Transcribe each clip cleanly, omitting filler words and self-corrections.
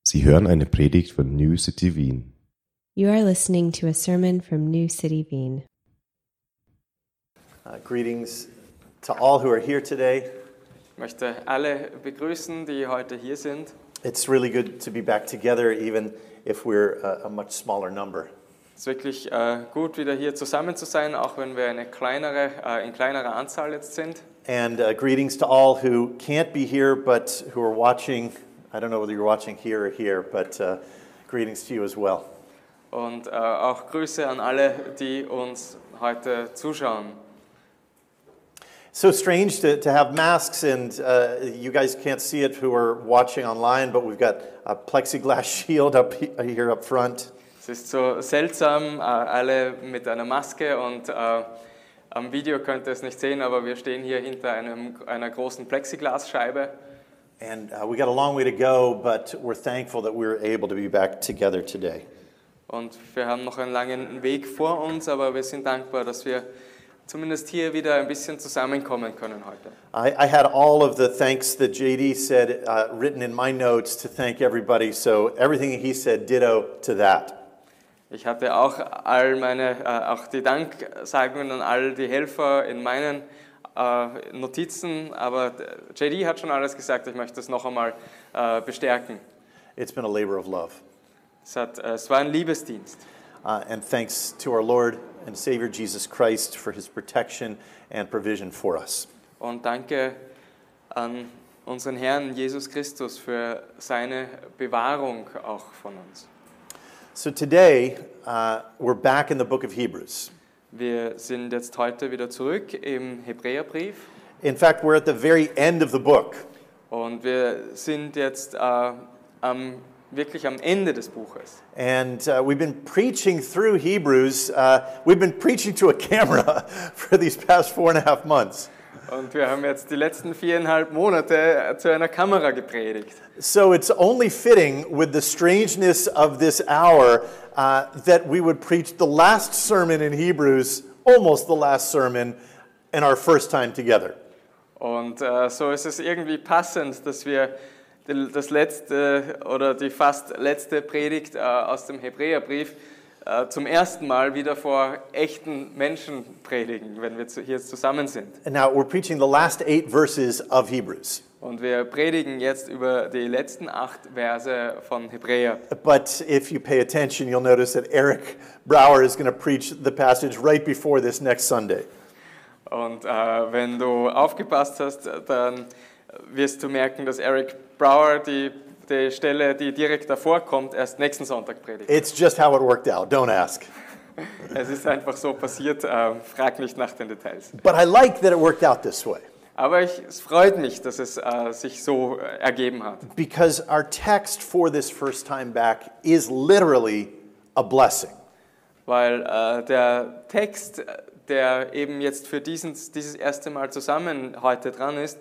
Sie hören eine Predigt von New City Wien. You are listening to a sermon from New City Wien. Greetings to all who are here today. Ich möchte alle begrüßen, die heute hier sind. It's really good to be back together, even if we're a much smaller number. Es ist wirklich gut, wieder hier zusammen zu sein, auch wenn wir in kleinerer Anzahl jetzt sind. And greetings to all who can't be here, but who are watching. I don't know whether you're watching here or here, but greetings to you as well. Und auch Grüße an alle, die uns heute zuschauen. So strange to have masks, and you guys can't see it who are watching online, but we've got a plexiglass shield up here up front. Es ist so seltsam, alle mit einer Maske und am Video könnt ihr es nicht sehen, aber wir stehen hier hinter einer großen Plexiglasscheibe. And we got a long way to go, but we're thankful that we're able to be back together today. Und wir haben noch einen langen Weg vor uns, aber wir sind dankbar, dass wir zumindest hier wieder ein bisschen zusammenkommen können heute. I had all of the thanks that JD said written in my notes to thank everybody, so everything he said, ditto to that. Ich hatte auch auch die Danksagungen an all die Helfer in meinen Notizen, aber JD hat schon alles gesagt, ich möchte es noch einmal bestärken. It's been a labor of love. Es war ein Liebesdienst. And thanks to our Lord and Savior Jesus Christ for his protection and provision for us. Und danke an unseren Herrn Jesus Christus für seine Bewahrung auch von uns. So today, we're back in the book of Hebrews. Wir sind jetzt heute wieder zurück im Hebräerbrief. In fact, we're at the very end of the book. Und wir sind jetzt wirklich am Ende des Buches. And we've been preaching through Hebrews. We've been preaching to a camera for these past 4.5 months. Und wir haben jetzt die letzten 4,5 Monate zu einer Kamera gepredigt. So it's only fitting with the strangeness of this hour that we would preach the last sermon in Hebrews, almost the last sermon, in our first time together. Und so ist es irgendwie passend, dass wir das letzte oder die fast letzte Predigt aus dem Hebräerbrief zum ersten Mal wieder vor echten Menschen predigen, wenn wir hier zusammen sind. And now we're preaching the last 8 verses of Hebrews. Und wir predigen jetzt über die letzten 8 Verse von Hebräer. But if you pay attention, you'll notice that Eric Brower is going to preach the passage right before this next Sunday. Und wenn du aufgepasst hast, dann wirst du merken, dass Eric Brower die Stelle, die direkt davor kommt, erst nächsten Sonntag predigt. It's just how it worked out. Don't ask. Es ist einfach so passiert, frag nicht nach den Details. But I like that it worked out this way. Aber es freut mich, dass es sich so ergeben hat. Because our text for this first time back is literally a blessing. Weil der Text, der eben jetzt für dieses erste Mal zusammen heute dran ist,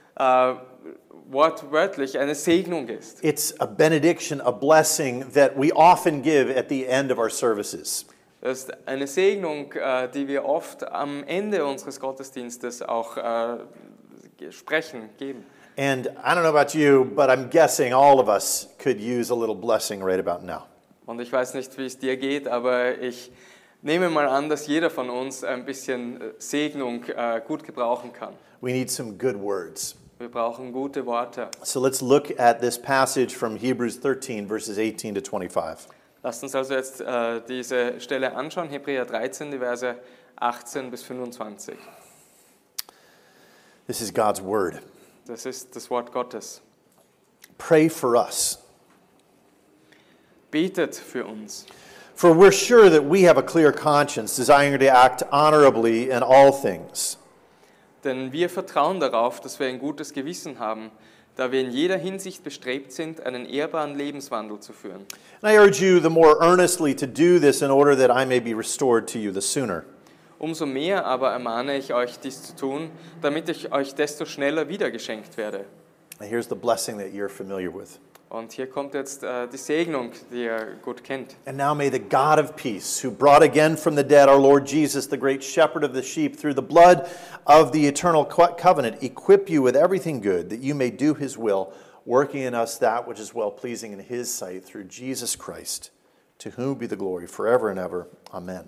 wortwörtlich eine Segnung ist. It's a benediction, a blessing that we often give at the end of our services. Das ist eine Segnung, die wir oft am Ende unseres Gottesdienstes auch geben. And I don't know about you, but I'm guessing all of us could use a little blessing right about now. Und ich weiß nicht, wie es dir geht, aber ich nehme mal an, dass jeder von uns ein bisschen Segnung gut gebrauchen kann. We need some good words. Wir brauchen gute Worte. So let's look at this passage from Hebrews 13, verses 18 to 25. Lasst uns also jetzt diese Stelle anschauen, Hebräer 13, die Verse 18 bis 25. This is God's word. Das ist das Wort Gottes. Pray for us. Betet für uns. For we're sure that we have a clear conscience, desiring to act honorably in all things. Denn wir vertrauen darauf, dass wir ein gutes Gewissen haben, da wir in jeder Hinsicht bestrebt sind, einen ehrbaren Lebenswandel zu führen. And I urge you the more earnestly to do this in order that I may be restored to you the sooner. Umso mehr aber ermahne ich euch, dies zu tun, damit ich euch desto schneller wiedergeschenkt werde. And here's the blessing that you're familiar with. Und hier kommt jetzt die Segnung, die ihr gut kennt. And now may the God of peace, who brought again from the dead our Lord Jesus, the great shepherd of the sheep, through the blood of the eternal covenant, equip you with everything good, that you may do his will, working in us that which is well-pleasing in His sight through Jesus Christ, to whom be the glory forever and ever. Amen.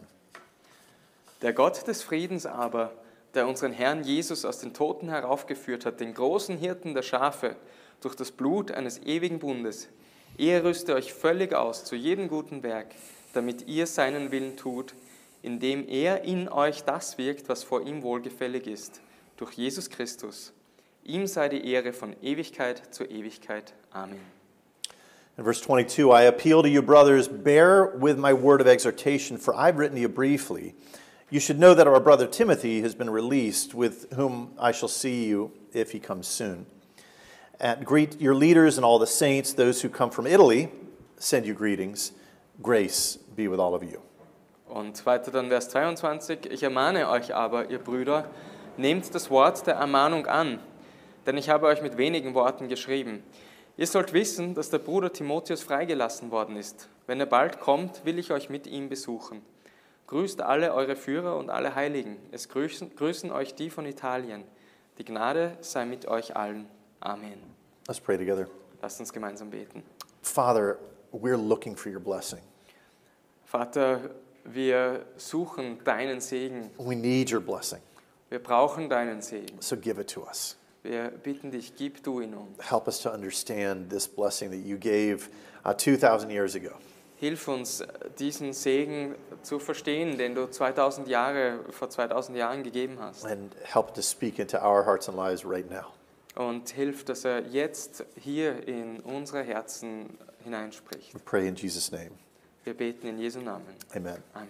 Der Gott des Friedens aber, der unseren Herrn Jesus aus den Toten heraufgeführt hat, den großen Hirten der Schafe, durch das Blut eines ewigen Bundes, er rüste euch völlig aus zu jedem guten Werk, damit ihr seinen Willen tut, indem er in euch das wirkt, was vor ihm wohlgefällig ist, durch Jesus Christus. Ihm sei die Ehre von Ewigkeit zu Ewigkeit. Amen. In verse 22, I appeal to you, brothers, bear with my word of exhortation, for I've written to you briefly. You should know that our brother Timothy has been released, with whom I shall see you if he comes soon. And greet your leaders and all the saints. Those who come from Italy send you greetings. Grace be with all of you. Und weiter dann Vers 22. Ich ermahne euch aber, ihr Brüder, nehmt das Wort der Ermahnung an, denn ich habe euch mit wenigen Worten geschrieben. Ihr sollt wissen, dass der Bruder Timotheus freigelassen worden ist. Wenn er bald kommt, will ich euch mit ihm besuchen. Grüßt alle eure Führer und alle Heiligen. Es grüßen euch die von Italien. Die Gnade sei mit euch allen. Amen. Let's pray together. Lasst uns gemeinsam beten. Father, we're looking for your blessing. Vater, wir suchen deinen Segen. We need your blessing. Wir brauchen deinen Segen. So give it to us. Wir bitten dich, gib du ihn uns. Help us to understand this blessing that you gave 2,000 years ago. Hilf uns, diesen Segen zu verstehen, den du vor 2000 Jahren gegeben hast. And help to speak into our hearts and lives right now. Und hilf, dass er jetzt hier in unsere Herzen hineinspricht. We pray in Jesus' name. Wir beten in Jesu Namen. Amen. Amen.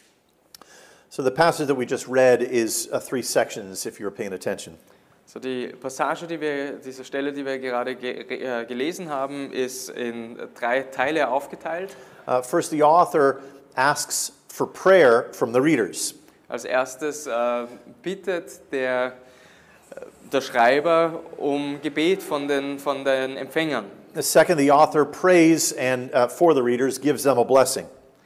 So the passage that we just read is 3 sections, if you were paying attention. So die Passage, diese Stelle, die wir gerade gelesen haben, ist in 3 Teile aufgeteilt. First, the author asks for prayer from the readers. Als erstes bittet der Schreiber um Gebet von den Empfängern. Second, the author prays and for the readers gives them a blessing.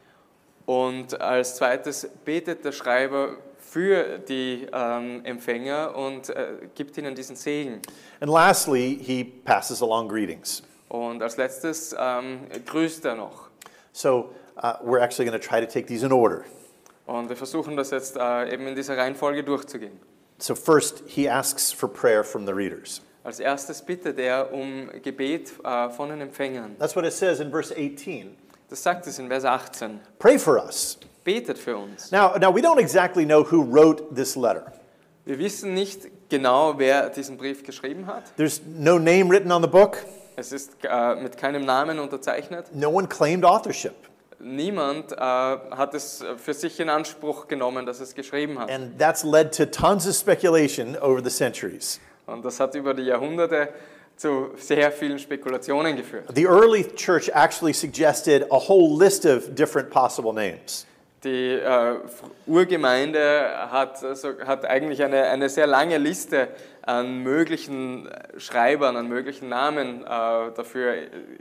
Und als zweites betet der Schreiber für die Empfänger und gibt ihnen diesen Segen. And lastly, he passes along greetings. Und als letztes grüßt er noch. So we're actually going to try to take these in order. Und wir versuchen das jetzt eben in dieser Reihenfolge durchzugehen. So first, he asks for prayer from the readers. Als erstes bittet er um Gebet von den Empfängern. That's what it says in verse 18. Das sagt es in Vers 18. Pray for us. Betet für uns. Now we don't exactly know who wrote this letter. Wir wissen nicht genau, wer diesen Brief geschrieben hat. There's no name written on the book. Es ist mit keinem Namen unterzeichnet. No one claimed authorship. Niemand hat es für sich in Anspruch genommen, dass es geschrieben hat. And that's led to tons of speculation over the centuries. Und das hat über die Jahrhunderte zu sehr vielen Spekulationen geführt. The early church actually suggested a whole list of different possible names. Die Urgemeinde hat eigentlich eine sehr lange Liste an möglichen Schreibern, an möglichen Namen dafür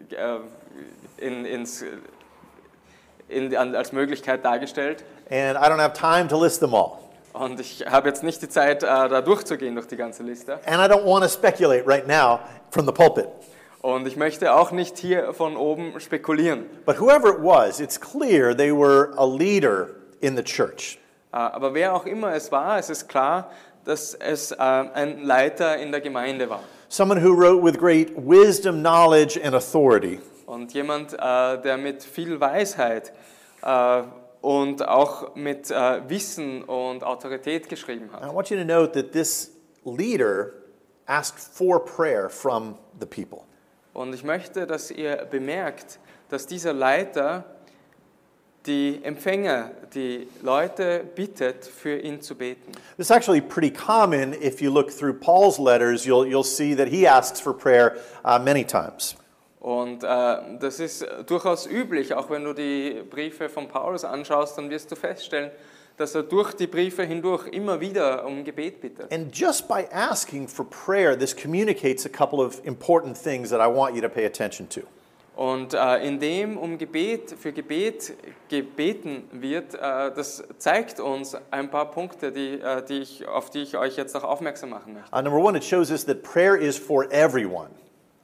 als Möglichkeit dargestellt. And I don't have time to list them all. Und ich habe jetzt nicht die Zeit, da durchzugehen durch die ganze Liste. And I don't want to speculate right now from the pulpit. Und ich möchte auch nicht hier von oben spekulieren. But whoever it was, it's clear they were a leader in the church. Aber wer auch immer es war, es ist klar, dass es ein Leiter in der Gemeinde war. Someone who wrote with great wisdom, knowledge, and authority. Und jemand, der mit viel Weisheit und auch mit Wissen und Autorität geschrieben hat. I want you to note that this leader asked for prayer from the people. Und ich möchte, dass ihr bemerkt, dass dieser Leiter die Empfänger, die Leute bittet, für ihn zu beten. This is actually pretty common. If you look through Paul's letters, you'll see that he asks for prayer many times. Und das ist durchaus üblich, auch wenn du die Briefe von Paulus anschaust, dann wirst du feststellen, dass er durch die Briefe hindurch immer wieder um Gebet bittet. And just by asking for prayer, this communicates a couple of important things that I want you to pay attention to. Und indem für Gebet gebeten wird, das zeigt uns ein paar Punkte, auf die ich euch jetzt auch aufmerksam machen möchte. Number one, it shows us that prayer is for everyone.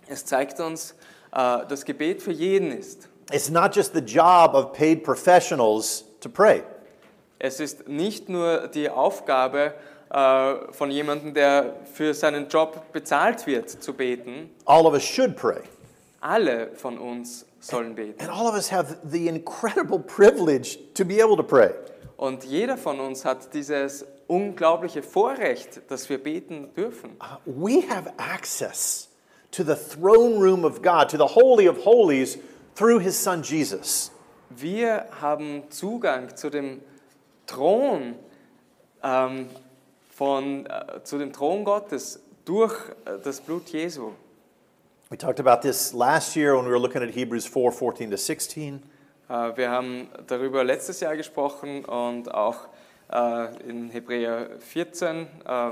Es zeigt uns, das Gebet für jeden ist. It's not just the job of paid professionals to pray. Es ist nicht nur die Aufgabe von jemandem, der für seinen Job bezahlt wird, zu beten. All of us should pray. Alle von uns sollen beten. And all of us have the incredible privilege to be able to pray. Und jeder von uns hat dieses unglaubliche Vorrecht, dass wir beten dürfen. We have access to the throne room of God, to the Holy of Holies, through His Son Jesus. Wir haben Zugang zu dem Thron zu dem Thron Gottes durch das Blut Jesu. We talked about this last year when we were looking at Hebrews 4:14 to 16. Wir haben darüber letztes Jahr gesprochen und auch in Hebräer 14,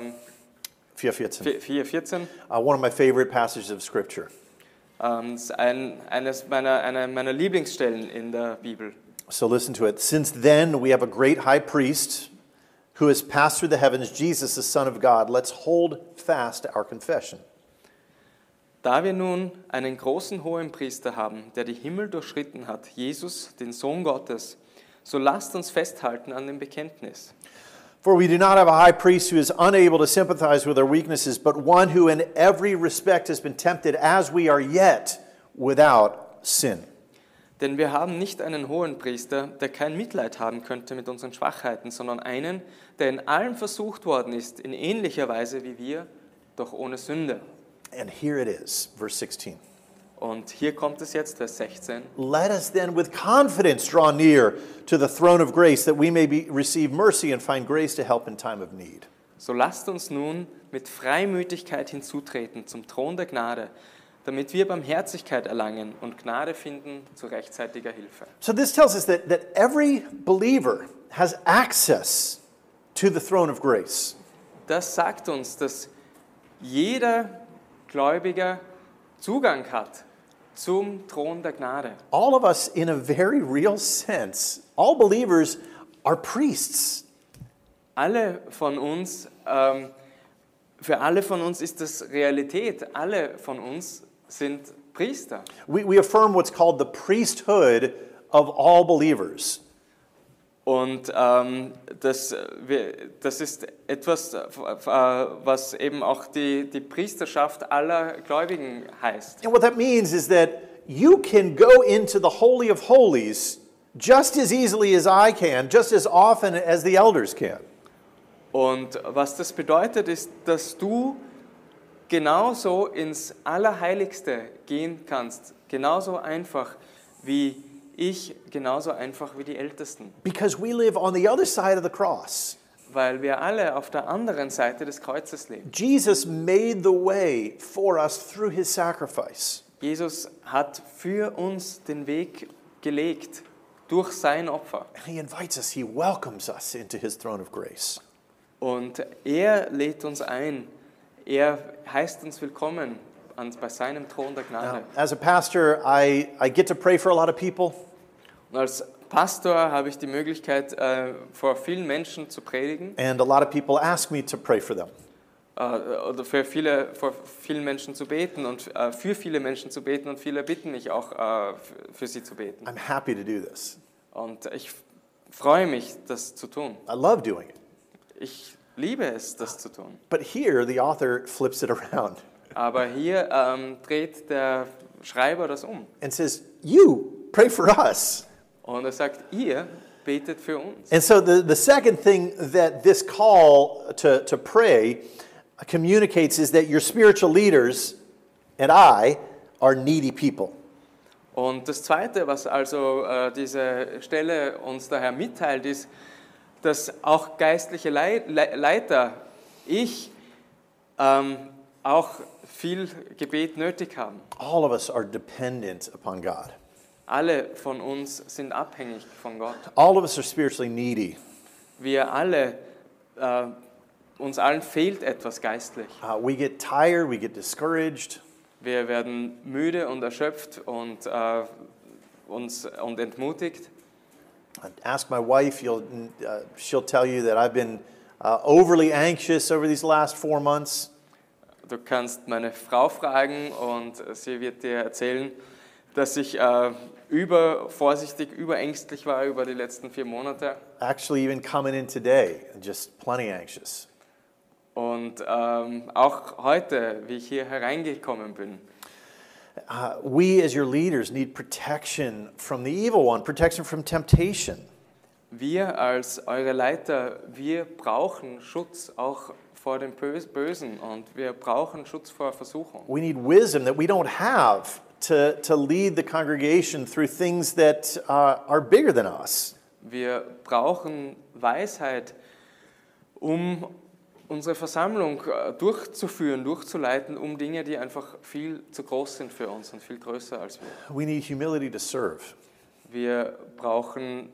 4:14. 4,14. One of my favorite passages of Scripture. Das ist einer meiner Lieblingsstellen in der Bibel. So listen to it. Since then we have a great high priest who has passed through the heavens, Jesus, the Son of God. Let's hold fast our confession. Da wir nun einen großen Hohenpriester haben, der die Himmel durchschritten hat, Jesus, den Sohn Gottes, so lasst uns festhalten an dem Bekenntnis. For we do not have a high priest who is unable to sympathize with our weaknesses, but one who in every respect has been tempted as we are yet without sin. Denn wir haben nicht einen Hohenpriester, der kein Mitleid haben könnte mit unseren Schwachheiten, sondern einen, der in allem versucht worden ist, in ähnlicher Weise wie wir, doch ohne Sünde. And here it is, verse 16. Und hier kommt es jetzt, Vers 16. Let us then with confidence draw near to the throne of grace, that we may receive mercy and find grace to help in time of need. So lasst uns nun mit Freimütigkeit hinzutreten zum Thron der Gnade, damit wir Barmherzigkeit erlangen und Gnade finden zu rechtzeitiger Hilfe. So this tells us that every believer has access to the throne of grace. Das sagt uns, dass jeder Gläubiger Zugang hat zum Thron der Gnade. All of us, in a very real sense, all believers are priests. Alle von uns, für alle von uns ist das Realität. Alle von uns sind Priester. We affirm what's called the priesthood of all believers. Und das ist etwas, was eben auch die Priesterschaft aller Gläubigen heißt. And what that means is that you can go into the Holy of Holies just as easily as I can, just as often as the elders can. Und was das bedeutet, ist, dass du genauso ins Allerheiligste gehen kannst, genauso einfach wie ich, genauso einfach wie die Ältesten. Because we live on the other side of the cross. Weil wir alle auf der anderen Seite des Kreuzes leben. Jesus made the way for us through His sacrifice. Jesus hat für uns den Weg gelegt durch sein Opfer. And He invites us, He welcomes us into His throne of grace. Und er lädt uns ein, er heißt uns willkommen bei seinem Thron der Gnade. Now, as a pastor, I get to pray for a lot of people. Und als Pastor habe ich die Möglichkeit, vor vielen Menschen zu predigen. And a lot of people ask me to pray for them. Oder vor vielen Menschen zu beten und für viele Menschen zu beten, und viele bitten mich auch, für sie zu beten. I'm happy to do this. Und ich freue mich, das zu tun. I love doing it. Ich liebe es, das zu tun. But here, the author flips it around Aber hier dreht der Schreiber das um. and says, you pray for us. Und er sagt, ihr betet für uns. And so the second thing that this call to pray communicates is that your spiritual leaders and I are needy people. Und das Zweite, was also diese Stelle uns daher mitteilt, ist, dass auch geistliche Leiter, auch viel Gebet nötig haben. All of us are dependent upon God. Alle von uns sind abhängig von Gott. All of us are spiritually needy. Wir alle, uns allen fehlt etwas geistlich. We get tired, we get discouraged. Wir werden müde und erschöpft und entmutigt. Ask my wife, she'll tell you that I've been overly anxious over these last 4 months. du kannst meine Frau fragen und sie wird dir erzählen, dass ich übervorsichtig, überängstlich war über die letzten 4 Monate. Actually, even coming in today, just plenty anxious. Und auch heute, wie ich hier hereingekommen bin. We as your leaders need protection from the evil one, protection from temptation. Wir als eure Leiter, wir brauchen Schutz auch vor dem Bösen und wir brauchen Schutz vor Versuchung. We need wisdom that we don't have to lead the congregation through things that are bigger than us. Wir brauchen Weisheit, um unsere Versammlung durchzuführen, durchzuleiten, um Dinge, die einfach viel zu groß sind für uns und viel größer als wir. We need humility to serve. Wir brauchen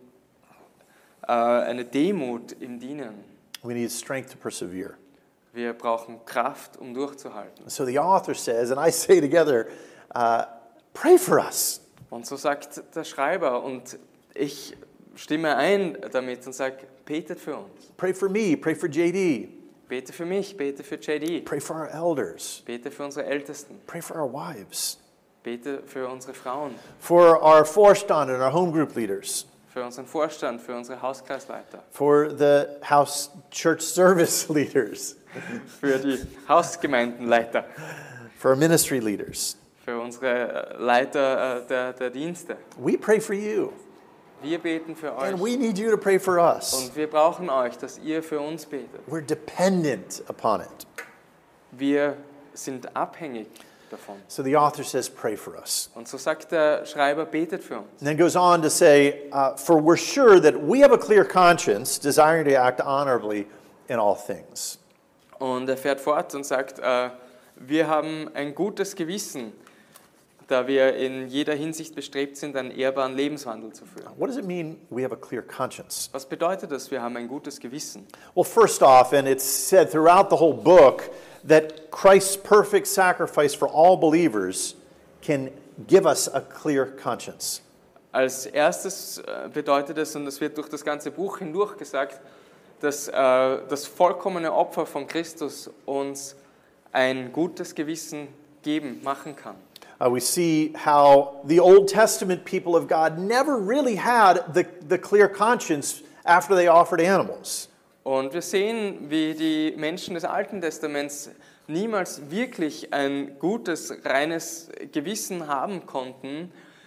eine Demut im Dienen. We need strength to persevere. Wir brauchen Kraft, um durchzuhalten. So the author says, and I say together, pray for us. Und so sagt der Schreiber und ich stimme ein damit und sage, betet für uns. Pray for me, pray for JD, Bete für mich, bete für JD, pray for our elders, bete für unsere Ältesten, pray for our wives, bete für unsere Frauen, for our Vorstand and our home group leaders, für unseren Vorstand, für unsere Hauskreisleiter, for the house church service leaders, für die Hausgemeindenleiter, for our ministry leaders. für unsere Leiter der Dienste. We pray for you, Wir beten für euch and we need you to pray for us. und wir brauchen euch, dass ihr für uns betet. We're dependent upon it. Wir sind abhängig davon. So the author says, pray for us. Und so sagt der Schreiber, betet für uns. And then goes on to say, for we're sure that we have a clear conscience, desiring to act honorably in all things. Und er fährt fort und sagt, wir haben ein gutes Gewissen, da wir in jeder Hinsicht bestrebt sind, einen ehrbaren Lebenswandel zu führen. What does it mean we have a clear conscience? Was bedeutet das, wir haben ein gutes Gewissen? Well, first off, and it's said throughout the whole book, that Christ's perfect sacrifice for all believers can give us a clear conscience. Als erstes bedeutet es, und das wird durch das ganze Buch hindurch gesagt, dass das vollkommene Opfer von Christus uns ein gutes Gewissen machen kann. We see how the Old Testament people of God never really had the clear conscience after they offered animals. Und wir sehen, wie die Menschen des Alten Testaments niemals wirklich ein gutes, reines Gewissen haben konnten,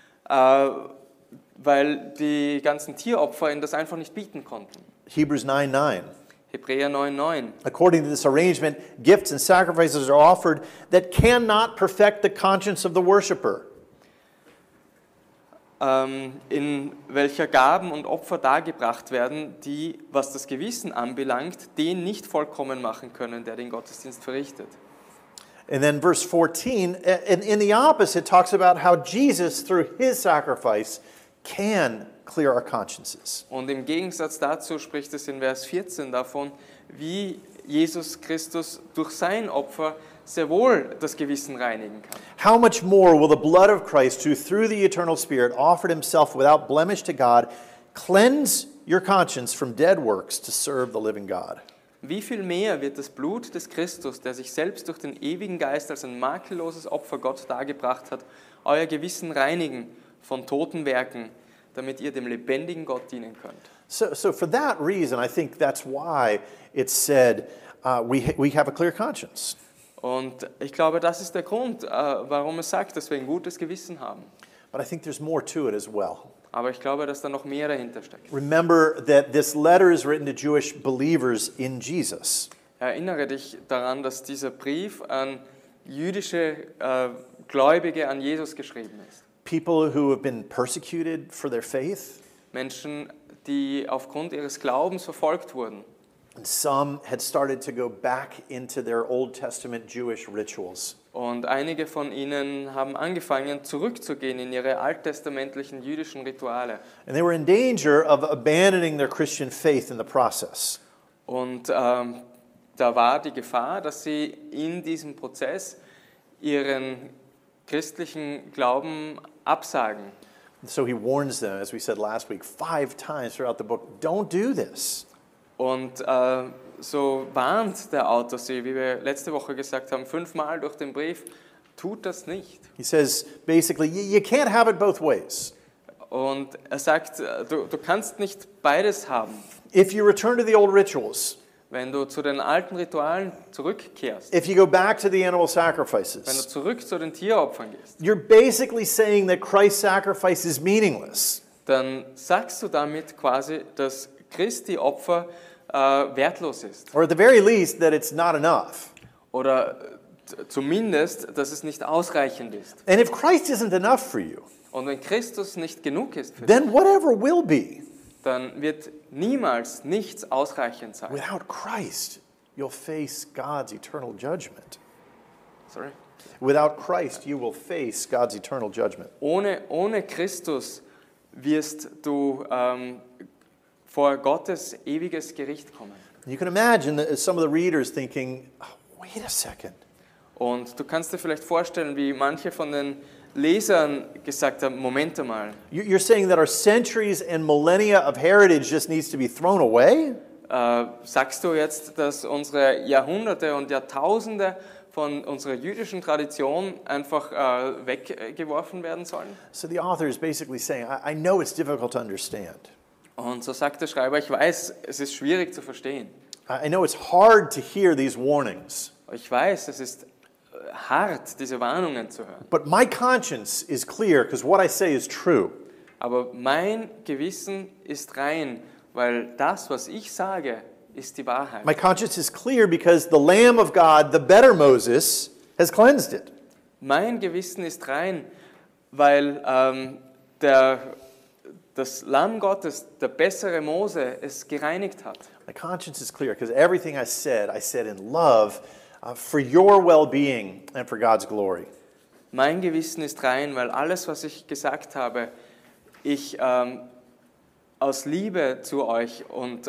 weil die ganzen Tieropfer ihnen das einfach nicht bieten konnten. Hebrews 9:9. Hebräer 9,9. According to this arrangement, gifts and sacrifices are offered that cannot perfect the conscience of the worshiper. In welcher Gaben und Opfer dargebracht werden, die, was das Gewissen anbelangt, den nicht vollkommen machen können, der den Gottesdienst verrichtet. And then verse 14, in the opposite, talks about how Jesus, through his sacrifice, can clear our consciences. Und im Gegensatz dazu spricht es in Vers 14 davon, wie Jesus Christus durch sein Opfer sehr wohl das Gewissen reinigen kann. How much more will the blood of Christ, who through the eternal Spirit offered himself without blemish to God, cleanse your conscience from dead works to serve the living God? Wie viel mehr wird das Blut des Christus, der sich selbst durch den ewigen Geist als ein makelloses Opfer Gott dargebracht hat, euer Gewissen reinigen von toten Werken, damit ihr dem lebendigen Gott dienen könnt. So for that reason, I think that's why it's said we have a clear conscience. Und ich glaube, das ist der Grund, warum es sagt, dass wir ein gutes Gewissen haben. But I think there's more to it as well. Aber ich glaube, dass da noch mehr dahinter steckt. Remember that this letter is written to Jewish believers in Jesus. Erinnere dich daran, dass dieser Brief an jüdische Gläubige an Jesus geschrieben ist. People who have been persecuted for their faith. Menschen, die aufgrund ihres Glaubens verfolgt wurden. And some had started to go back into their Old Testament Jewish rituals. Und einige von ihnen haben angefangen, zurückzugehen in ihre alttestamentlichen jüdischen Rituale. And they were in danger of abandoning their Christian faith in the process. Und da war die Gefahr, dass sie in diesem Prozess ihren christlichen Glauben absagen. So he warns them, as we said last week, 5 times throughout the book, don't do this. Und so warnt der Autor sie, wie wir letzte Woche gesagt haben, 5-mal durch den Brief, tut das nicht. He says, basically, you can't have it both ways. Und er sagt, du kannst nicht beides haben. If you return to the old rituals, Wenn du zu den alten Ritualen zurückkehrst, if you go back to the animal wenn du sacrifices, zurück zu den Tieropfern gehst, you're basically saying that Christ's sacrifice is meaningless. dann sagst du damit quasi, dass Christi Opfer wertlos ist. Or at the very least, that it's not enough. Oder zumindest, dass es nicht ausreichend ist. And if Christ isn't enough for you, Und wenn Christus nicht genug ist für dich, then whatever will be, dann wird niemals nichts ausreichend sein. without Christ, you'll face God's eternal judgment. Sorry. Without Christ, you will face God's eternal judgment. Ohne Christus wirst du vor Gottes ewiges Gericht kommen. You can imagine that some of the readers thinking, oh, wait a second. Und du kannst dir vielleicht vorstellen, wie manche von den Lesern gesagt haben, Moment einmal, You're saying that our centuries and millennia of heritage just needs to be thrown away? sagst du jetzt, dass unsere Jahrhunderte und Jahrtausende von unserer jüdischen Tradition einfach weggeworfen werden sollen? So the author is basically saying, I know it's difficult to understand. Und so sagt der Schreiber, ich weiß, es ist schwierig zu verstehen. I know it's hard to hear these warnings. Ich weiß, es ist hart, diese Warnungen zu hören. But my conscience is clear because what I say is true. Aber mein Gewissen ist rein, weil das, was ich sage, ist die Wahrheit. My conscience is clear because the Lamb of God, the better Moses, has cleansed it. Mein Gewissen ist rein, weil das Lamm Gottes, der bessere Mose, es gereinigt hat. My conscience is clear because everything I said in love for your well-being and for God's glory. Mein Gewissen ist rein, weil alles, was ich gesagt habe, ich aus Liebe zu euch und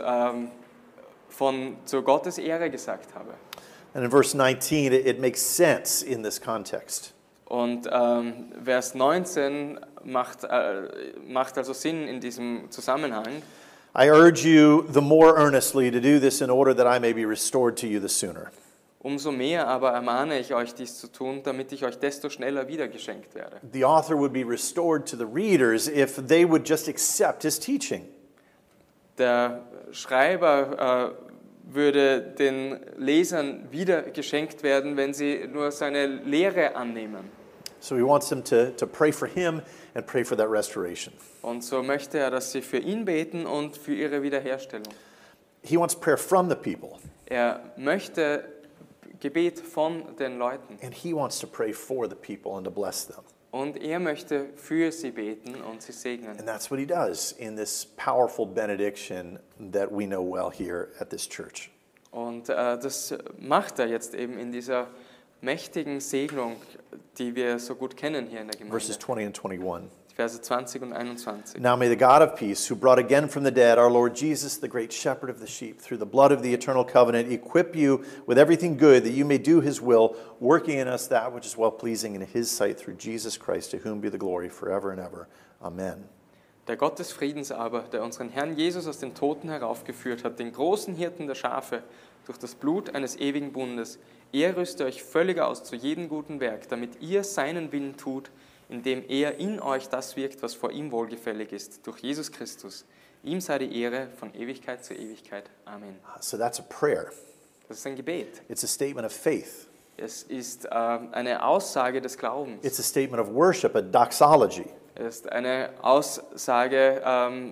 zu Gottes Ehre gesagt habe. And in verse 19, it makes sense in this context. Und Vers 19 macht also Sinn in diesem Zusammenhang. I urge you the more earnestly to do this in order that I may be restored to you the sooner. Umso mehr aber ermahne ich euch, dies zu tun, damit ich euch desto schneller wiedergeschenkt werde. The author would be restored to the readers if they would just accept his teaching. Der Schreiber würde den Lesern wieder geschenkt werden, wenn sie nur seine Lehre annehmen. So he wants them to pray for him and pray for that restoration. Und so möchte er, dass sie für ihn beten und für ihre Wiederherstellung. He wants prayer from the people, Er möchte Gebet von den Leuten. and he wants to pray for the people and to bless them. Und er möchte für sie beten und sie segnen. And that's what he does in this powerful benediction that we know well here at this church. Und das macht er jetzt eben in dieser mächtigen Segnung, die wir so gut kennen hier in der Gemeinde. Verses 20 and 21. Verse 20 und 21. Now may the God of peace, who brought again from the dead our Lord Jesus, the great shepherd of the sheep, through the blood of the eternal covenant, equip you with everything good that you may do his will, working in us that which is well-pleasing in his sight through Jesus Christ, to whom be the glory forever and ever. Amen. Der Gott des Friedens aber, der unseren Herrn Jesus aus den Toten heraufgeführt hat, den großen Hirten der Schafe, durch das Blut eines ewigen Bundes, er rüste euch völlig aus zu jedem guten Werk, damit ihr seinen Willen tut, indem er in euch das wirkt, was vor ihm wohlgefällig ist, durch Jesus Christus. Ihm sei die Ehre von Ewigkeit zu Ewigkeit. Amen. So that's a prayer. Das ist ein Gebet. It's a statement of faith. Es ist eine Aussage des Glaubens. It's a statement of worship, a doxology. Es ist eine Aussage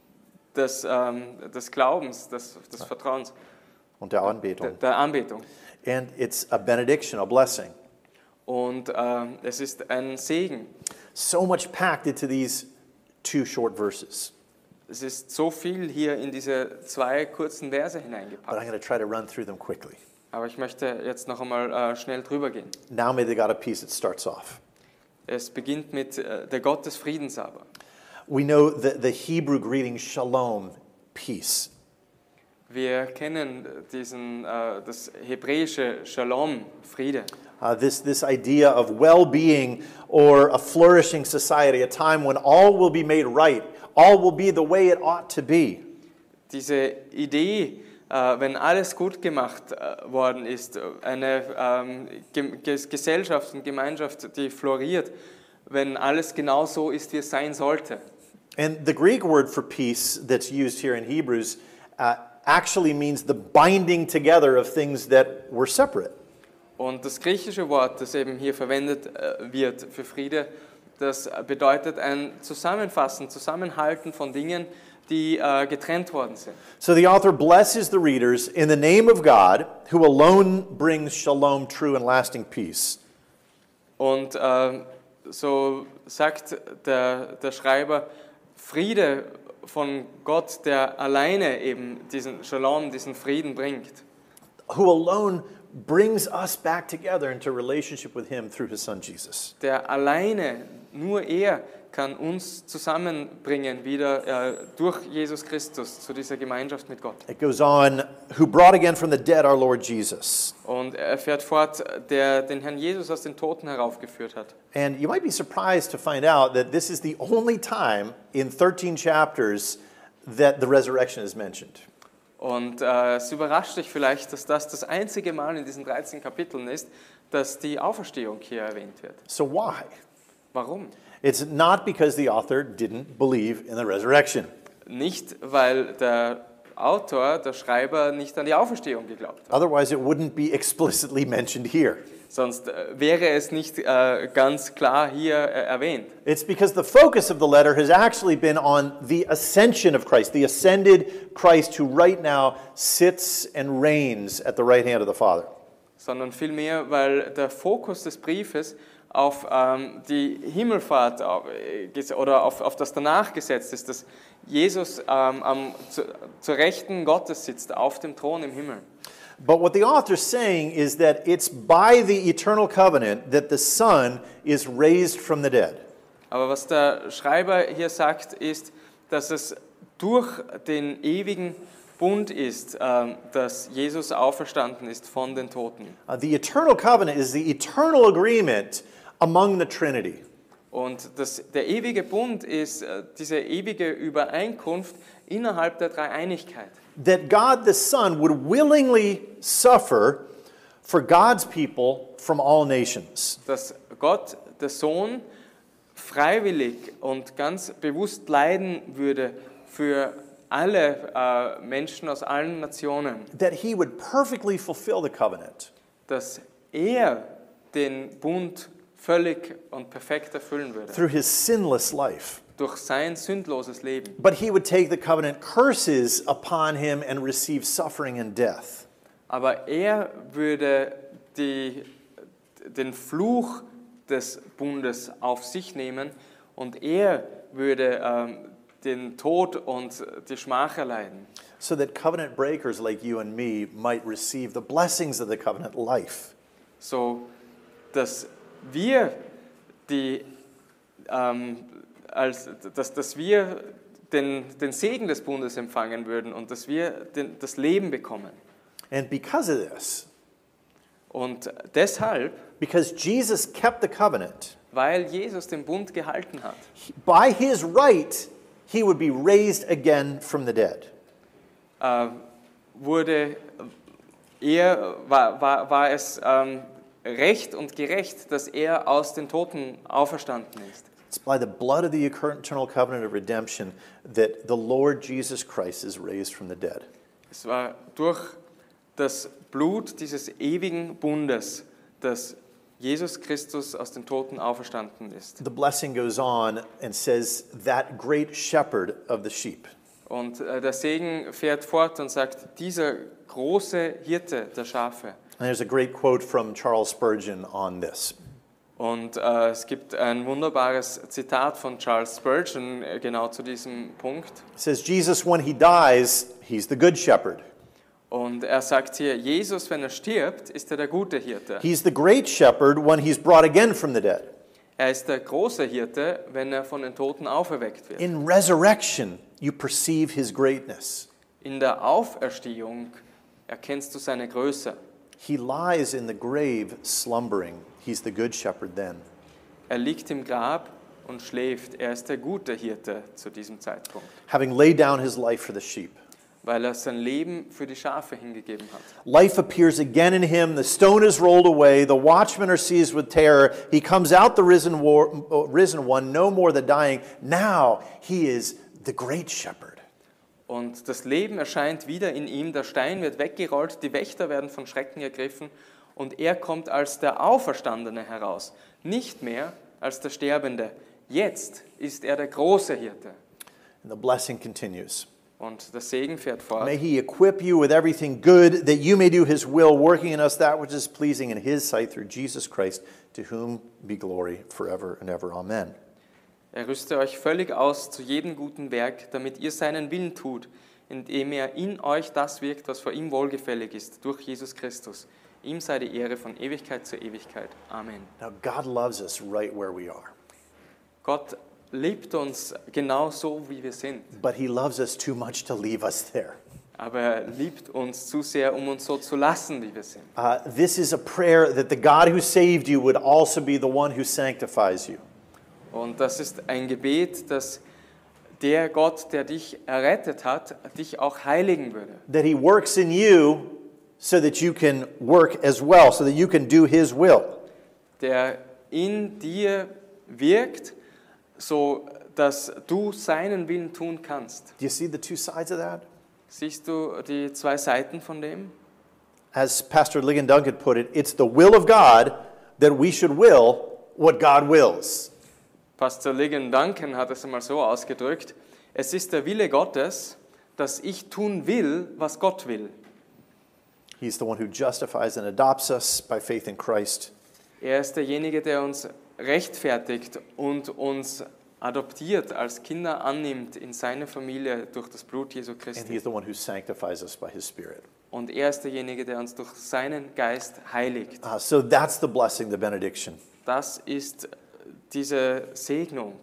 des Glaubens, des Vertrauens, Und der Anbetung. der Anbetung. And it's a benediction, a blessing. Und es ist ein Segen. So much packed into these two short verses. Es ist so viel hier in diese 2 kurzen Verse But I'm hineingepackt. going to try to run through them quickly. Aber ich möchte jetzt noch einmal schnell drüber gehen. Now may the God of peace, it starts off. Es beginnt mit der Gott des Friedens aber. We know the Hebrew greeting, shalom, peace. Wir kennen das hebräische Shalom, Friede. This idea of well-being or a flourishing society, a time when all will be made right, all will be the way it ought to be. Diese Idee wenn alles gut gemacht worden ist, eine Gesellschaft und Gemeinschaft, die floriert, wenn alles genau so ist, wie es sein sollte. And the Greek word for peace that's used here in Hebrews actually means the binding together of things that were separate. Und das griechische Wort, das eben hier verwendet wird für Friede, das bedeutet ein Zusammenfassen, Zusammenhalten von Dingen, die getrennt worden sind. So the author blesses the readers in the name of God, who alone brings shalom, true and lasting peace. Und so sagt der Schreiber, Friede von Gott, der alleine eben diesen Shalom, diesen Frieden bringt. Who alone brings us back together into relationship with him through his son Jesus. Der alleine, nur er kann uns zusammenbringen wieder durch Jesus Christus zu dieser Gemeinschaft mit Gott. It goes on, who brought again from the dead our Lord Jesus. Und er fährt fort, der den Herrn Jesus aus den Toten heraufgeführt hat. And you might be surprised to find out that this is the only time in 13 chapters that the resurrection is mentioned. Und es überrascht dich vielleicht, dass das einzige Mal in diesen 13 Kapiteln ist, dass die Auferstehung hier erwähnt wird. So why? Warum? It's not because the author didn't believe in the resurrection. Nicht, weil der Autor, der Schreiber, nicht an die Auferstehung geglaubt hat. Otherwise, it wouldn't be explicitly mentioned here. Sonst wäre es nicht ganz klar hier erwähnt. It's because the focus of the letter has actually been on the ascension of Christ, the ascended Christ who right now sits and reigns at the right hand of the Father. Sondern vielmehr, weil der Fokus des Briefes auf die Himmelfahrt oder auf das danach gesetzt ist, dass Jesus zur Rechten Gottes sitzt, auf dem Thron im Himmel. But what the author's saying is that it's by the eternal covenant that the Son is raised from the dead. Aber was der Schreiber hier sagt, ist, dass es durch den ewigen Bund ist, dass Jesus auferstanden ist von den Toten. The eternal covenant is the eternal agreement among the Trinity. Und der ewige Bund ist diese ewige Übereinkunft innerhalb der Dreieinigkeit. That God the Son would willingly suffer for God's people from all nations. Dass Gott, der Sohn, freiwillig und ganz bewusst leiden würde für alle Menschen aus allen Nationen. That he would perfectly fulfill the covenant. Dass er den Bund völlig und perfekt erfüllen würde. Through his sinless life. Durch sein sündloses Leben. But he would take the covenant curses upon him and receive suffering and death. Aber er würde den Fluch des Bundes auf sich nehmen und er würde den Tod und die Schmach erleiden. So that covenant breakers like you and me might receive the blessings of the covenant life. So, dass wir dass wir den Segen des Bundes empfangen würden und dass wir das Leben bekommen. And because of this, und deshalb, because Jesus kept the covenant, weil Jesus den Bund gehalten hat, by his right, he would be raised again from the dead. War es recht und gerecht, dass er aus den Toten auferstanden ist. It's by the blood of the eternal covenant of redemption that the Lord Jesus Christ is raised from the dead. Es war durch das Blut dieses ewigen Bundes, dass Jesus Christus aus den Toten auferstanden ist. The blessing goes on and says, that great shepherd of the sheep. Und der Segen fährt fort und sagt, dieser große Hirte der Schafe. And there's a great quote from Charles Spurgeon on this. Und es gibt ein wunderbares Zitat von Charles Spurgeon genau zu diesem Punkt. It says, Jesus, when he dies, he's the good shepherd. Und er sagt hier, Jesus, wenn er stirbt, ist er der gute Hirte. He's the great shepherd when he's brought again from the dead. Er ist der große Hirte, wenn er von den Toten auferweckt wird. In resurrection, you perceive his greatness. In der Auferstehung erkennst du seine Größe. He lies in the grave slumbering. He's the good shepherd then. Er liegt im Grab und schläft. Er ist der gute Hirte zu diesem Zeitpunkt. Having laid down his life for the sheep. weil er sein Leben für die Schafe hingegeben hat. Life appears again in him. The stone is rolled away. The watchmen are seized with terror. He comes out the risen one, no more the dying. Now he is the great shepherd. Und das Leben erscheint wieder in ihm, der Stein wird weggerollt, die Wächter werden von Schrecken ergriffen und er kommt als der Auferstandene heraus, nicht mehr als der Sterbende. Jetzt ist er der große Hirte. And the blessing continues. Und der Segen fährt fort. May he equip you with everything good, that you may do his will, working in us that which is pleasing in his sight through Jesus Christ, to whom be glory forever and ever. Amen. Er rüste euch völlig aus zu jedem guten Werk, damit ihr seinen Willen tut, indem er in euch das wirkt, was vor ihm wohlgefällig ist, durch Jesus Christus. Ihm sei die Ehre von Ewigkeit zu Ewigkeit. Amen. Now God loves us right where we are, Gott liebt uns genau so, wie wir sind. but he loves us too much to leave us there. Aber er liebt uns zu sehr, um uns so zu lassen, wie wir sind. This is a prayer that the God who saved you would also be the one who sanctifies you. Und das ist ein Gebet, dass der Gott, der dich errettet hat, dich auch heiligen würde. That he works in you so that you can work as well, so that you can do his will. Der in dir wirkt, so dass du seinen Willen tun kannst. Do you see the two sides of that? Siehst du die zwei Seiten von dem? As Pastor Ligon Duncan put it, it's the will of God that we should will what God wills. Pastor Ligon Duncan hat es einmal so ausgedrückt: Es ist der Wille Gottes, dass ich tun will, was Gott will. He's the one who justifies and adopts us by faith in Christ. Er ist derjenige, der uns rechtfertigt und uns adoptiert, als Kinder annimmt in seine Familie durch das Blut Jesu And Christi. he's the one who sanctifies us by his Spirit. Und er ist derjenige, der uns durch seinen Geist heiligt. So that's the blessing, the benediction. Das ist diese Segnung.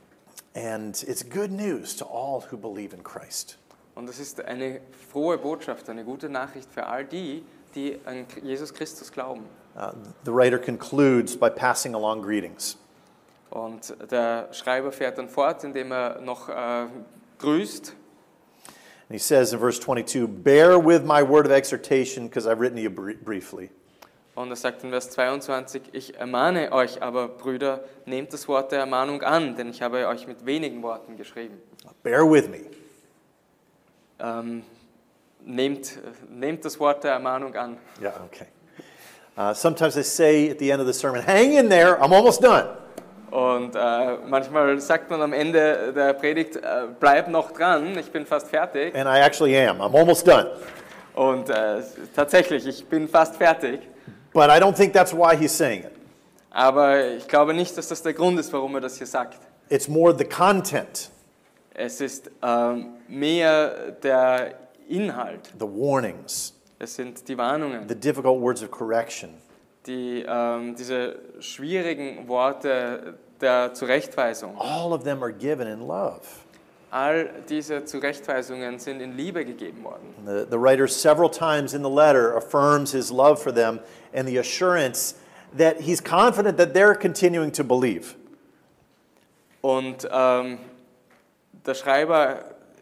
And it's good news to all who believe in Christ. Und es ist eine frohe Botschaft, eine gute Nachricht für all die, die an Jesus Christus glauben. The writer concludes by passing along greetings. Und der Schreiber fährt dann fort, indem er noch grüßt. And he says in verse 22, bear with my word of exhortation, because I've written to you briefly. Und er sagt in Vers 22, ich ermahne euch aber, Brüder, nehmt das Wort der Ermahnung an, denn ich habe euch mit wenigen Worten geschrieben. Bear with me. Nehmt das Wort der Ermahnung an. Yeah, okay. Sometimes I say at the end of the sermon, hang in there, I'm almost done. Und manchmal sagt man am Ende der Predigt, bleib noch dran, ich bin fast fertig. And I actually am. I'm almost done. Und tatsächlich, ich bin fast fertig. But I don't think that's why he's saying it. Aber ich glaube nicht, dass das der Grund ist, warum er das hier sagt. It's more the content, Es ist mehr der Inhalt. the warnings, Es sind die Warnungen, the difficult words of correction. diese schwierigen Worte der Zurechtweisung. All of them are given in love. All diese Zurechtweisungen sind in Liebe gegeben worden. The writer several times in the letter affirms his love for them and the assurance that he's confident that they're continuing to believe. Und der Schreiber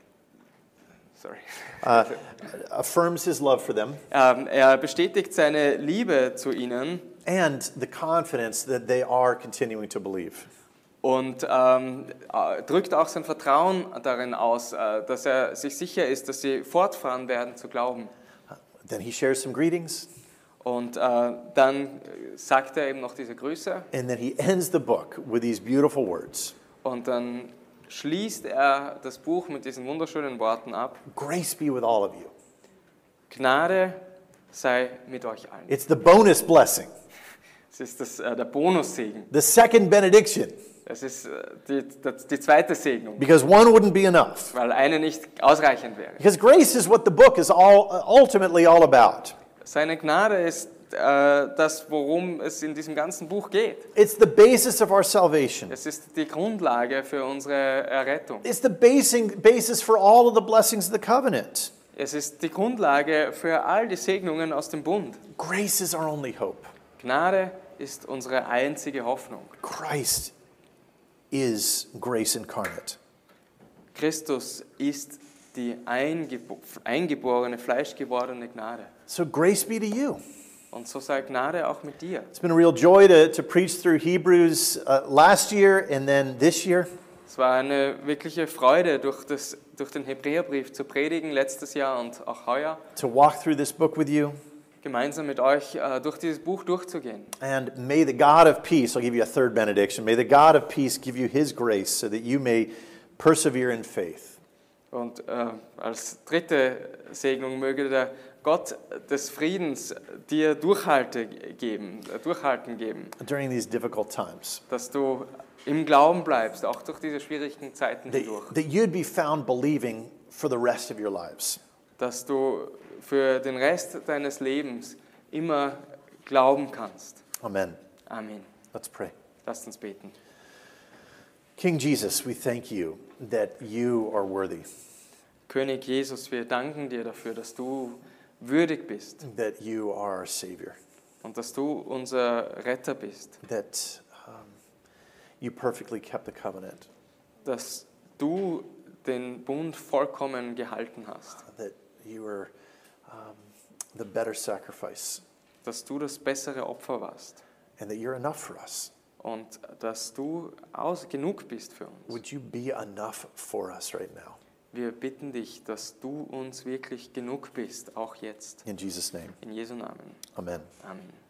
Affirms his love for them er bestätigt seine Liebe zu ihnen and the confidence that they are continuing to believe. und drückt auch sein Vertrauen darin aus, dass er sich sicher ist, dass sie fortfahren werden zu glauben. Then he shares some greetings, Und dann sagt er eben noch diese Grüße and then he ends the book with these beautiful words. und dann schließt er das Buch mit diesen wunderschönen Worten ab. Grace be with all of you. Gnade sei mit euch allen. It's the bonus blessing, Das ist der Bonussegen. the second benediction, Das ist die zweite Segnung, because one wouldn't be enough. weil eine nicht ausreichend wäre. Because grace is what the book is ultimately all about. Seine Gnade ist das, worum es in diesem ganzen Buch geht. It's the basis of our salvation. Es ist die Grundlage für unsere Errettung. It's the basis for all of the blessings of the covenant. Es ist die Grundlage für all die Segnungen aus dem Bund. Grace is our only hope. Gnade ist unsere einzige Hoffnung. Christ is grace incarnate. Christus ist die eingeborene, fleischgewordene Gnade. So grace be to you. Und so sei Gnade auch mit dir. It's been a real joy to preach through Hebrews last year and then this year. Es war eine wirkliche Freude, durch den Hebräerbrief zu predigen, letztes Jahr und auch heuer, To walk through this book with you. gemeinsam mit euch durch dieses Buch durchzugehen. And may the God of peace, I'll give you a third benediction, may the God of peace give you his grace so that you may persevere in faith. Und als dritte Segnung möge der Gott des Friedens dir Durchhalten geben, During these difficult times. dass du im Glauben bleibst, auch durch diese schwierigen Zeiten hindurch. That you'd be found believing for the rest of your lives. Dass du für den Rest deines Lebens immer glauben kannst. Amen. Amen. Let's pray. Lasst uns beten. King Jesus, we thank you that you are worthy, König Jesus, wir danken dir dafür, dass du würdig bist that you are our Savior, und dass du unser Retter bist, that you perfectly kept the covenant, dass du den Bund vollkommen gehalten hast, that you were the better sacrifice, dass du das bessere Opfer warst and that you're enough for us. und dass du genug bist für uns. Would you be enough for us right now? Wir bitten dich, dass du uns wirklich genug bist, auch jetzt. In Jesus' name, In Jesu Namen. amen. Amen.